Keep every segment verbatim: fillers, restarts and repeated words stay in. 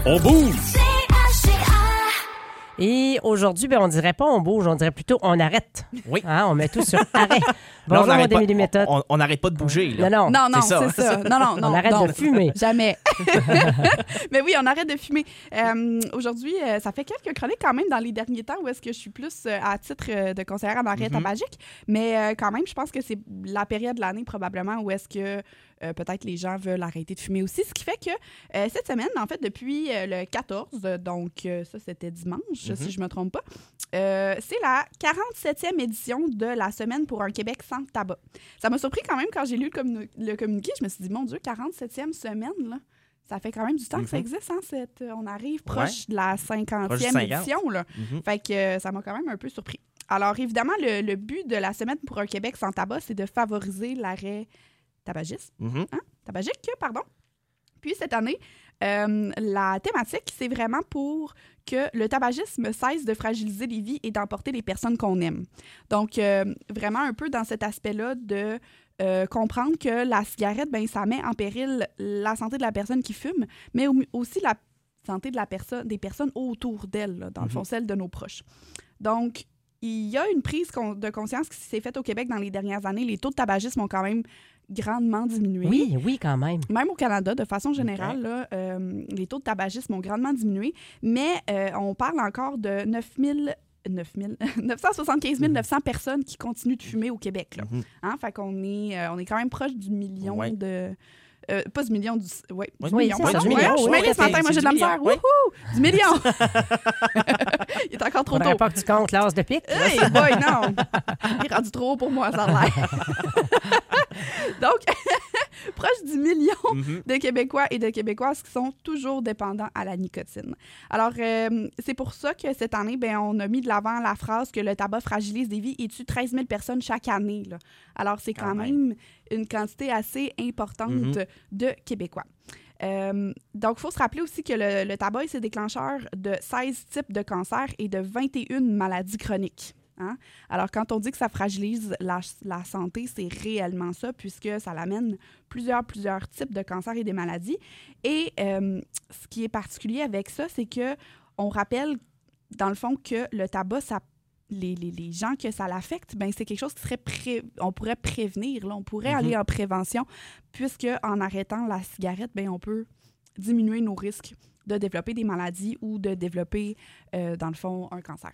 On bouge! Et aujourd'hui, ben, on dirait pas on bouge, on dirait plutôt on arrête. Oui. Hein, on met tout sur arrêt. Bonjour, Là, on mon n'arrête demi-méthode. pas, on n'arrête pas de bouger. Là. Non, non. Non, non, C'est ça. c'est ça. Non, non, non. On arrête non. de fumer. Jamais. Mais oui, on arrête de fumer. Euh, aujourd'hui, euh, ça fait quelques chroniques quand même dans les derniers temps où est-ce que je suis plus euh, à titre euh, de conseillère en arrêt Mm-hmm. tabagique. Mais euh, quand même, je pense que c'est la période de l'année probablement où est-ce que euh, peut-être les gens veulent arrêter de fumer aussi. Ce qui fait que euh, cette semaine, en fait, depuis euh, le quatorze, donc euh, ça, c'était dimanche, Mm-hmm. si je me trompe pas, euh, c'est la quarante-septième édition de la Semaine pour un Québec sans tabac. Ça m'a surpris quand même quand j'ai lu le, communi- le communiqué. Je me suis dit, mon Dieu, quarante-septième semaine, là. Ça fait quand même du temps que ça Mm-hmm. existe, hein, cette, on arrive proche Ouais. de la Proche du cinquantième cinquante. édition, là. Mhm. Fait que euh, ça m'a quand même un peu surpris. Alors, évidemment, le, le but de la Semaine pour un Québec sans tabac, c'est de favoriser l'arrêt tabagiste, Mhm. hein, tabagique, pardon. Puis cette année, euh, la thématique, c'est vraiment pour que le tabagisme cesse de fragiliser les vies et d'emporter les personnes qu'on aime. Donc, euh, vraiment un peu dans cet aspect-là de euh, comprendre que la cigarette, ben, ça met en péril la santé de la personne qui fume, mais au- aussi la santé de la personne, des personnes autour d'elle, là, dans le fond, celle de nos proches. Donc, il y a une prise con- de conscience qui s'est faite au Québec dans les dernières années. Les taux de tabagisme ont quand même grandement diminué. Oui, oui, quand même. Même au Canada, de façon générale, là, euh, les taux de tabagisme ont grandement diminué, mais euh, on parle encore de neuf mille, neuf mille, neuf cent soixante-quinze mille neuf cents personnes qui continuent de fumer au Québec. Là. Mhm. Hein? Fait qu'on est, euh, on est quand même proche du million Ouais. de... euh, pas du million, du... Ouais, Oui, du oui, million. c'est pardon. ça, du Ouais, million, je suis oui, mêlée ce c'est- matin, moi c'est j'ai de la du misère. million, oui. Wouhou! Du million! Il est encore trop Faudrait tôt. pas que tu comptes l'as de pique. Hey boy, non! Il est rendu trop haut pour moi, ça a l'air. Donc, proche du million Mhm. de Québécois et de Québécoises qui sont toujours dépendants à la nicotine. Alors, euh, c'est pour ça que cette année, ben, on a mis de l'avant la phrase que le tabac fragilise des vies et tue treize mille personnes chaque année. Là. Alors, c'est quand, Quand même une quantité assez importante Mhm. de Québécois. Euh, donc, il faut se rappeler aussi que le, le tabac est déclencheur de seize types de cancers et de vingt et une maladies chroniques. Hein? Alors, quand on dit que ça fragilise la, la santé, c'est réellement ça, puisque ça l'amène plusieurs, plusieurs types de cancers et des maladies. Et euh, ce qui est particulier avec ça, c'est que on rappelle, dans le fond, que le tabac, ça, les, les, les gens que ça l'affecte, ben, c'est quelque chose qui serait pré, on pourrait prévenir, là, on pourrait Mm-hmm. aller en prévention, puisque en arrêtant la cigarette, ben, on peut diminuer nos risques de développer des maladies ou de développer, euh, dans le fond, un cancer.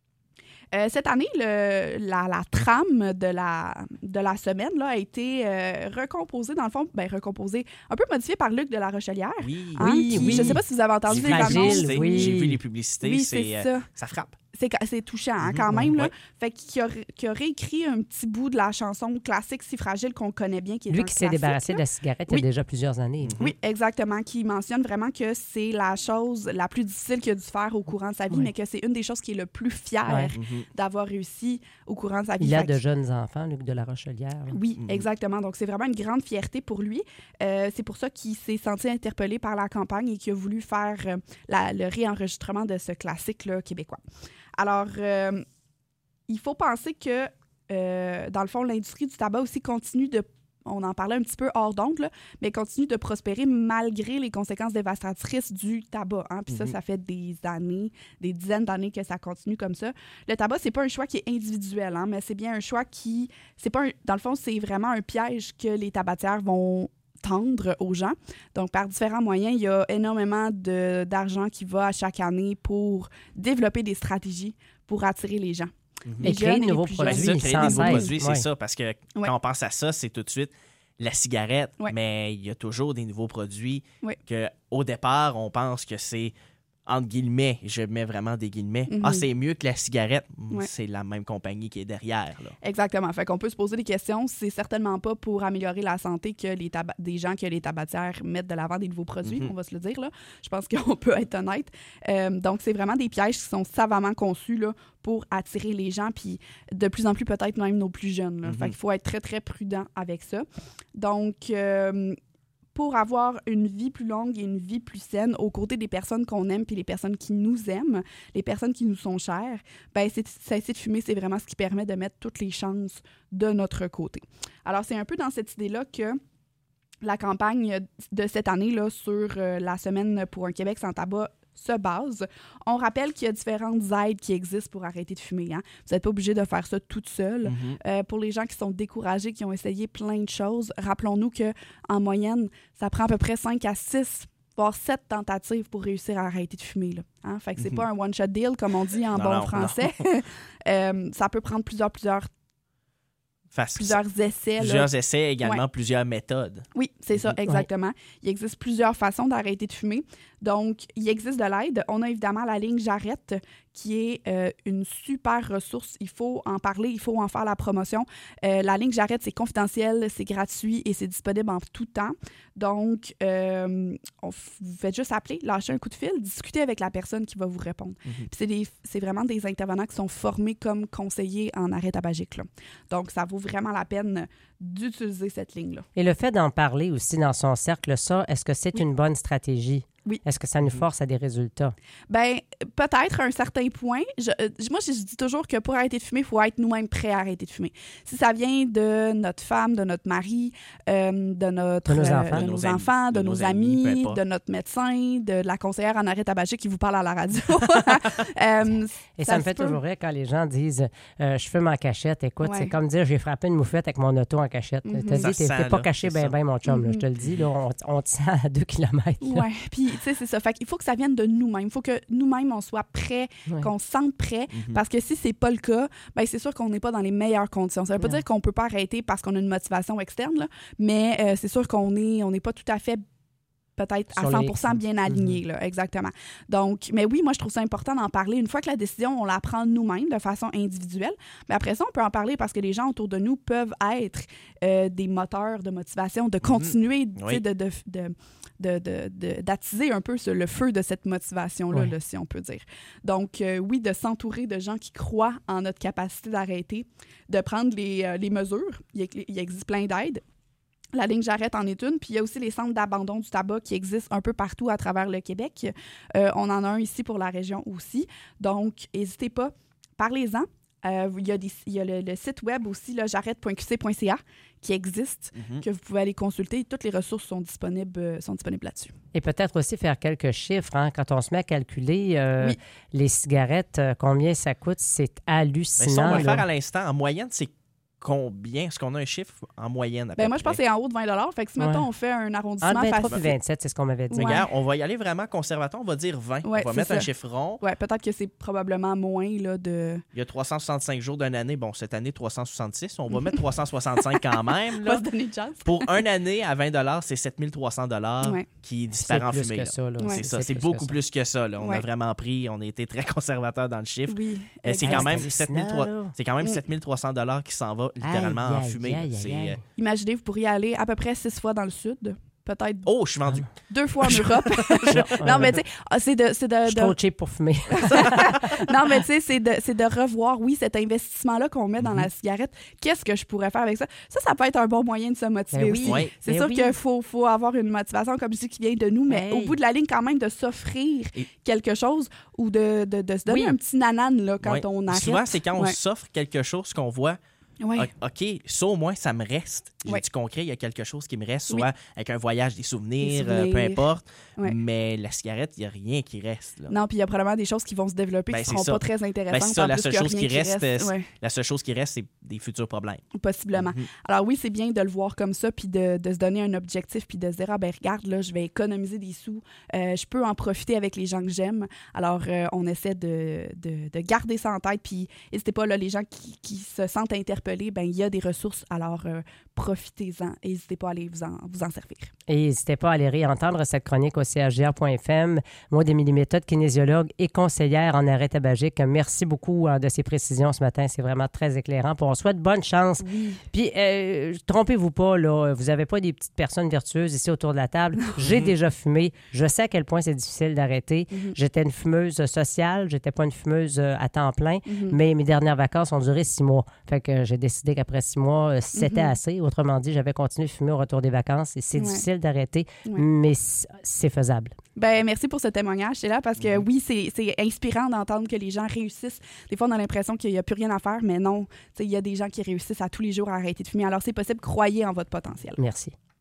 Euh, cette année, le, la, la trame de la, de la semaine là, a été euh, recomposée, dans le fond, ben, recomposée, un peu modifiée par Luc de la Rochelière. Oui, Hein, Oui, qui- oui. Je ne sais pas si vous avez entendu J'ai les vu les fragile, annonces. publicités, oui. J'ai vu les publicités, Oui, c'est, c'est euh, ça. ça frappe. C'est, ca- c'est touchant hein, Mhm, quand même. Là. ouais. Fait qu'il a, qu'il a réécrit un petit bout de la chanson classique Si fragile qu'on connaît bien. Qui est Lui un qui s'est classique, débarrassé là. de la cigarette Oui. il y a déjà plusieurs années. Oui, exactement, qui mentionne vraiment que c'est la chose la plus difficile qu'il a dû faire au courant de sa vie, Oui. mais que c'est une des choses qui est le plus fier Ouais. Mhm. d'avoir réussi au courant de sa vie. Il a Fait de que- jeunes enfants, Luc de la Rochelière. là. Oui, Mhm. exactement. Donc, c'est vraiment une grande fierté pour lui. Euh, c'est pour ça qu'il s'est senti interpellé par la campagne et qu'il a voulu faire euh, la- le réenregistrement de ce classique-là québécois. Alors, euh, il faut penser que, euh, dans le fond, l'industrie du tabac aussi continue de, on en parlait un petit peu hors d'onde, là, mais continue de prospérer malgré les conséquences dévastatrices du tabac. Hein? Puis ça, Mhm. ça fait des années, des dizaines d'années que ça continue comme ça. Le tabac, c'est pas un choix qui est individuel, hein, mais c'est bien un choix qui... c'est pas un- dans le fond, c'est vraiment un piège que les tabatières vont tendre aux gens. Donc, par différents moyens, il y a énormément de, d'argent qui va à chaque année pour développer des stratégies pour attirer les gens. Mhm. Les Et créer jeunes de et les nouveaux plus Ben, produits. jeunes. ça, créer sans des nouveaux cesse. produits, c'est Ouais. ça. Parce que Ouais. quand on pense à ça, c'est tout de suite la cigarette, Ouais. mais il y a toujours des nouveaux produits Ouais. que au départ, on pense que c'est, entre guillemets, je mets vraiment des guillemets, Mhm. ah, c'est mieux que la cigarette. Ouais. C'est la même compagnie qui est derrière. Là. Exactement. Fait qu'on peut se poser des questions. C'est certainement pas pour améliorer la santé que les taba- des gens que les tabatières mettent de l'avant des nouveaux produits, Mhm. on va se le dire. Là. Je pense qu'on peut être honnête. Euh, donc, c'est vraiment des pièges qui sont savamment conçus là, pour attirer les gens, puis de plus en plus peut-être même nos plus jeunes. Là. Mhm. Fait qu'il faut être très, très prudent avec ça. Donc, euh, pour avoir une vie plus longue et une vie plus saine aux côtés des personnes qu'on aime puis les personnes qui nous aiment, les personnes qui nous sont chères, ben c'est, cesser de fumer, c'est vraiment ce qui permet de mettre toutes les chances de notre côté. Alors, c'est un peu dans cette idée-là que la campagne de cette année là, sur euh, la Semaine pour un Québec sans tabac se base. On rappelle qu'il y a différentes aides qui existent pour arrêter de fumer. Hein. Vous n'êtes pas obligé de faire ça toute seule. Mm-hmm. Euh, pour les gens qui sont découragés, qui ont essayé plein de choses, rappelons-nous qu'en moyenne, ça prend à peu près cinq à six, voire sept tentatives pour réussir à arrêter de fumer. Là. Hein? Fait que c'est Mm-hmm. pas un one-shot deal, comme on dit en Non, bon non, français. euh, ça peut prendre plusieurs, plusieurs, Parce que plusieurs essais. plusieurs là. essais, également Ouais. plusieurs méthodes. Oui, c'est ça, Mhm. exactement. Il existe plusieurs façons d'arrêter de fumer. Donc, il existe de l'aide. On a évidemment la ligne J'arrête, qui est euh, une super ressource. Il faut en parler, il faut en faire la promotion. Euh, la ligne J'arrête, c'est confidentiel, c'est gratuit et c'est disponible en tout temps. Donc, euh, on, vous faites juste appeler, lâcher un coup de fil, discuter avec la personne qui va vous répondre. Mhm. Puis c'est, des, c'est vraiment des intervenants qui sont formés comme conseillers en arrêt tabagique. Là. Donc, ça vaut vraiment la peine d'utiliser cette ligne-là. Et le fait d'en parler aussi dans son cercle, ça, est-ce que c'est Oui. une bonne stratégie? Oui. Est-ce que ça nous force à des résultats? Ben peut-être à un certain point. Je, euh, moi, je, je dis toujours que pour arrêter de fumer, il faut être nous-mêmes prêts à arrêter de fumer. Si ça vient de notre femme, de notre mari, euh, de, notre, De nos euh, enfants. de De nos nos amis, enfants, de, de nos nos amis, amis, peu importe. de notre médecin, de la conseillère en arrêt tabagique qui vous parle à la radio. Euh, Et ça, me se fait peut. toujours rire quand les gens disent euh, je fume en cachette. Écoute, Ouais. c'est comme dire j'ai frappé une moufette avec mon auto en cachette. Mhm. Tu te Ça dis, t'es, sent, t'es pas là, caché c'est bien, ça. bien, mon chum. là, Mhm. je te le dis, là, on, on te sent à deux kilomètres. là. Oui, puis tu sais, c'est ça. Fait qu'il faut que ça vienne de nous-mêmes. Il faut que nous-mêmes, on soit prêts, Ouais. qu'on se sente prêts. Mhm. Parce que si c'est pas le cas, ben c'est sûr qu'on n'est pas dans les meilleures conditions. Ça veut pas Non. dire qu'on peut pas arrêter parce qu'on a une motivation externe, là, mais euh, c'est sûr qu'on est, on n'est pas tout à fait peut-être à Sur cent les- pour cent bien aligné, là, exactement. Donc, mais oui, moi, je trouve ça important d'en parler. Une fois que la décision, on la prend nous-mêmes de façon individuelle, mais après ça, on peut en parler parce que les gens autour de nous peuvent être euh, des moteurs de motivation, de continuer, tu sais, Oui. de, de, de, de, de- de- d'attiser un peu ce- le feu de cette motivation-là, Oui. là, si on peut dire. Donc, euh, oui, de s'entourer de gens qui croient en notre capacité d'arrêter, de prendre les, euh, les mesures. Il, y- il existe plein d'aides. La ligne J'arrête en est une. Puis il y a aussi les centres d'abandon du tabac qui existent un peu partout à travers le Québec. Euh, on en a un ici pour la région aussi. Donc, n'hésitez pas, parlez-en. Euh, il y a, des, il y a le, le site web aussi, là, j'arrête point q c point c a, qui existe, Mhm. que vous pouvez aller consulter. Toutes les ressources sont disponibles, euh, sont disponibles là-dessus. Et peut-être aussi faire quelques chiffres. Hein, quand on se met à calculer euh, Oui. les cigarettes, euh, combien ça coûte, c'est Mais hallucinant. ça, on va le là. faire à l'instant. En moyenne, c'est combien? Est-ce qu'on a un chiffre en moyenne? À Ben peu moi, je pense que près? c'est en haut de vingt dollars. Fait que si, mettons, Ouais. on fait un arrondissement Entre vingt-trois et facile. vingt-sept, c'est ce qu'on m'avait dit. Ouais. Regarde, on va y aller vraiment conservateur. On va dire vingt. Ouais, on va c'est mettre ça. un chiffre rond. Ouais, peut-être que c'est probablement moins là, de... Il y a trois cent soixante-cinq jours d'une année. Bon, cette année, trois cent soixante-six. On va mettre trois cent soixante-cinq quand même. Pas Là. se donner de chance. Pour une année, à vingt dollars, c'est sept mille trois cents dollars Ouais. qui C'est disparaît en plus fumée. que là. ça. là. Ouais. C'est ça, c'est plus beaucoup que ça. plus que ça. Là. On a Ouais. vraiment pris, on a été très conservateur dans le chiffre. Oui. Mais c'est exact. quand même c'est sept mille trois cents hallucinant, là. c'est quand même Mm. sept mille trois cents dollars qui s'en va littéralement Aïe, en aïe, fumée. aïe, C'est, aïe, euh, aïe. Imaginez, vous pourriez aller à peu près six fois dans le sud, peut-être Oh, je suis vendu. deux fois en Europe. Non, non, ouais. mais tu sais, ah, c'est de... C'est Je de, suis de- trop cheap pour fumer. non, mais tu sais, c'est de, c'est de revoir, oui, cet investissement-là qu'on met dans la cigarette. Qu'est-ce que je pourrais faire avec ça? Ça, ça peut être un bon moyen de se motiver Ben oui. aussi. Ouais. C'est Ben sûr oui. qu'il faut, faut avoir une motivation, comme je dis, qui vient de nous, mais Hey. au bout de la ligne, quand même, de s'offrir Et- quelque chose ou de, de, de se donner Oui. un petit nanane là, quand Ouais. on arrête. Souvent, c'est quand on Ouais. s'offre quelque chose qu'on voit. Ouais. O- OK, ça au moins, ça me reste. J'ai Ouais. du concret, il y a quelque chose qui me reste, Oui. soit avec un voyage, des souvenirs, Des euh, peu souvenirs. importe. Ouais. Mais la cigarette, il n'y a rien qui reste. Là. Non, puis il y a probablement des choses qui vont se développer Ben, qui c'est seront ça. pas très intéressantes. Ben, c'est ça, en la plus seule que chose rien qui reste, euh, ouais, La seule chose qui reste, c'est des futurs problèmes. possiblement. Mhm. Alors oui, c'est bien de le voir comme ça, puis de, de se donner un objectif, puis de se dire, ah ben regarde, là, je vais économiser des sous, euh, je peux en profiter avec les gens que j'aime. Alors, euh, on essaie de, de, de garder ça en tête, puis n'hésitez pas, là, les gens qui, qui se sentent interpellés, ben il y a des ressources, alors euh, profitez-en, et n'hésitez pas à aller vous en, vous en servir. Et n'hésitez pas à aller réentendre cette chronique au c h g r point f m. Moi, d'Émilie Méthode, kinésiologue et conseillère en arrêt tabagique. Merci beaucoup euh, de ces précisions ce matin. C'est vraiment très éclairant. Puis on souhaite bonne chance. Oui. Puis, euh, trompez-vous pas, là, vous n'avez pas des petites personnes vertueuses ici autour de la table. J'ai déjà fumé. Je sais à quel point c'est difficile d'arrêter. Mhm. J'étais une fumeuse sociale. J'étais pas une fumeuse euh, à temps plein. Mhm. Mais mes dernières vacances ont duré six mois. Fait que j'ai décidé qu'après six mois, euh, c'était Mhm. assez. Autrement dit, j'avais continué de fumer au retour des vacances. Et c'est Ouais. difficile d'arrêter, Ouais. mais c- c'est faisable. Ben, merci pour ce témoignage, c'est là parce que oui, c'est c'est inspirant d'entendre que les gens réussissent. Des fois, on a l'impression qu'il n'y a plus rien à faire, mais non. Tu sais, il y a des gens qui réussissent à tous les jours à arrêter de fumer. Alors, c'est possible, croyez en votre potentiel. Merci.